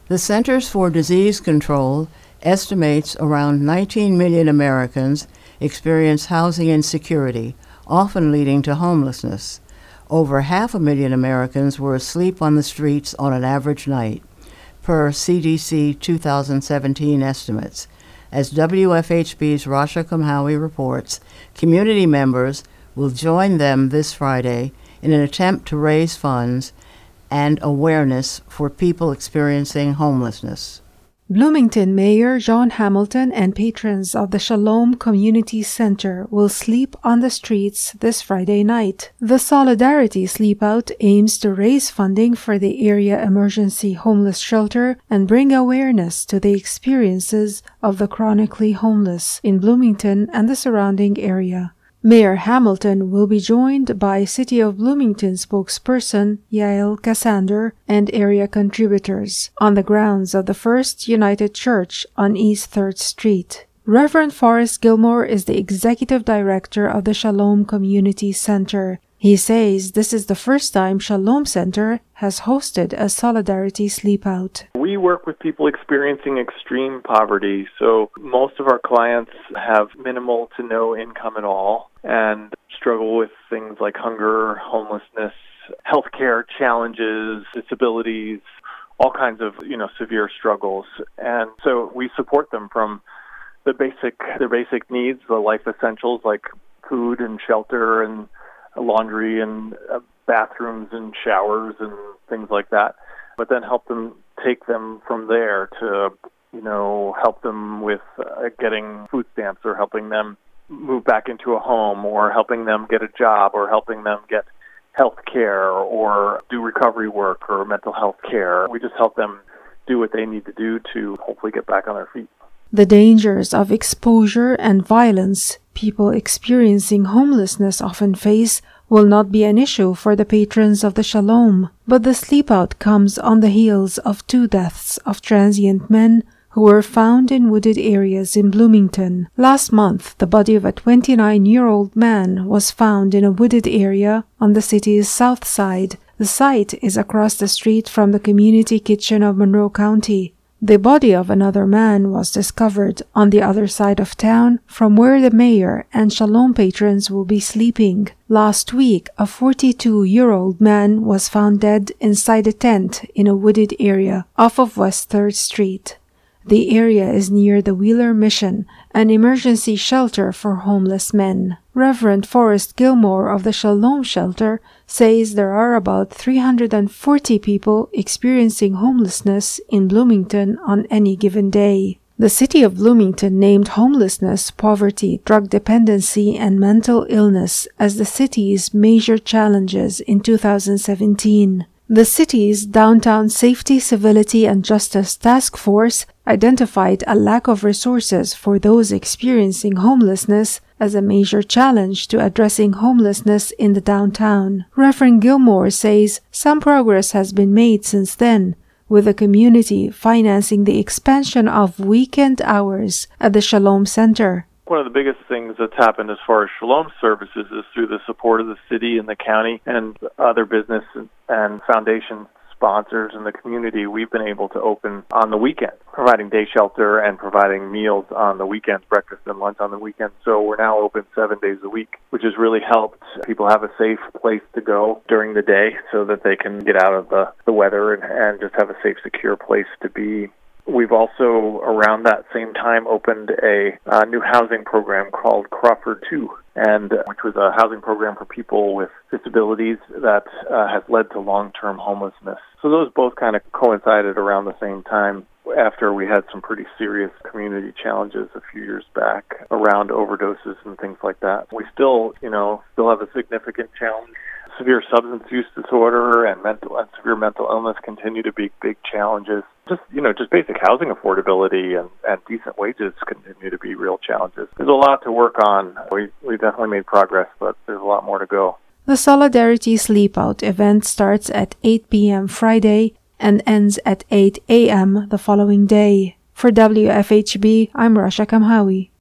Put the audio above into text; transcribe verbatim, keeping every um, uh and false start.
The Centers for Disease Control estimates around nineteen million Americans experience housing insecurity, often leading to homelessness. Over half a million Americans were asleep on the streets on an average night, per C D C two thousand seventeen estimates. As W F H B's Rasha Kamhawi reports, community members will join them this Friday in an attempt to raise funds and awareness for people experiencing homelessness. Bloomington Mayor John Hamilton and patrons of the Shalom Community Center will sleep on the streets this Friday night. The Solidarity Sleepout aims to raise funding for the area emergency homeless shelter and bring awareness to the experiences of the chronically homeless in Bloomington and the surrounding area. Mayor Hamilton will be joined by City of Bloomington spokesperson Yael Cassander and area contributors on the grounds of the First United Church on East third Street. Reverend Forrest Gilmore is the executive director of the Shalom Community Center. He says this is the first time Shalom Center has hosted a Solidarity Sleepout. We work with people experiencing extreme poverty, so most of our clients have minimal to no income at all and struggle with things like hunger, homelessness, healthcare challenges, disabilities, all kinds of, you know, severe struggles. And so we support them from the basic, their basic needs, the life essentials like food and shelter and laundry and uh, bathrooms and showers and things like that, but then help them take them from there to, you know, help them with uh, getting food stamps or helping them move back into a home or helping them get a job or helping them get health care or do recovery work or mental health care. We just help them do what they need to do to hopefully get back on their feet. The dangers of exposure and violence people experiencing homelessness often face will not be an issue for the patrons of the Shalom, but the sleepout comes on the heels of two deaths of transient men who were found in wooded areas in Bloomington. Last month, the body of a twenty-nine-year-old man was found in a wooded area on the city's south side. The site is across the street from the community kitchen of Monroe County. The body of another man was discovered on the other side of town from where the mayor and Shalom patrons will be sleeping. Last week, a forty-two-year-old man was found dead inside a tent in a wooded area off of West third Street. The area is near the Wheeler Mission, an emergency shelter for homeless men. Reverend Forrest Gilmore of the Shalom Shelter says there are about three hundred forty people experiencing homelessness in Bloomington on any given day. The city of Bloomington named homelessness, poverty, drug dependency, and mental illness as the city's major challenges in two thousand seventeen. The city's Downtown Safety, Civility, and Justice Task Force identified a lack of resources for those experiencing homelessness as a major challenge to addressing homelessness in the downtown. Reverend Gilmore says some progress has been made since then, with the community financing the expansion of weekend hours at the Shalom Center. One of the biggest things that's happened as far as Shalom services is through the support of the city and the county and other business and foundation sponsors in the community. We've been able to open on the weekend, providing day shelter and providing meals on the weekends, breakfast and lunch on the weekends. So we're now open seven days a week, which has really helped people have a safe place to go during the day so that they can get out of the, the weather and, and just have a safe, secure place to be. We've also, around that same time, opened a, a new housing program called Crawford two, and uh, which was a housing program for people with disabilities that uh, has led to long-term homelessness. So those both kind of coincided around the same time after we had some pretty serious community challenges a few years back around overdoses and things like that. We still, you know, still have a significant challenge. Severe substance use disorder and mental and severe mental illness continue to be big challenges. Just, you know, just basic housing affordability and, and decent wages continue to be real challenges. There's a lot to work on. We we definitely made progress, but there's a lot more to go. The Solidarity Sleepout event starts at eight p.m. Friday and ends at eight a.m. the following day. For W F H B, I'm Rasha Kamhawi.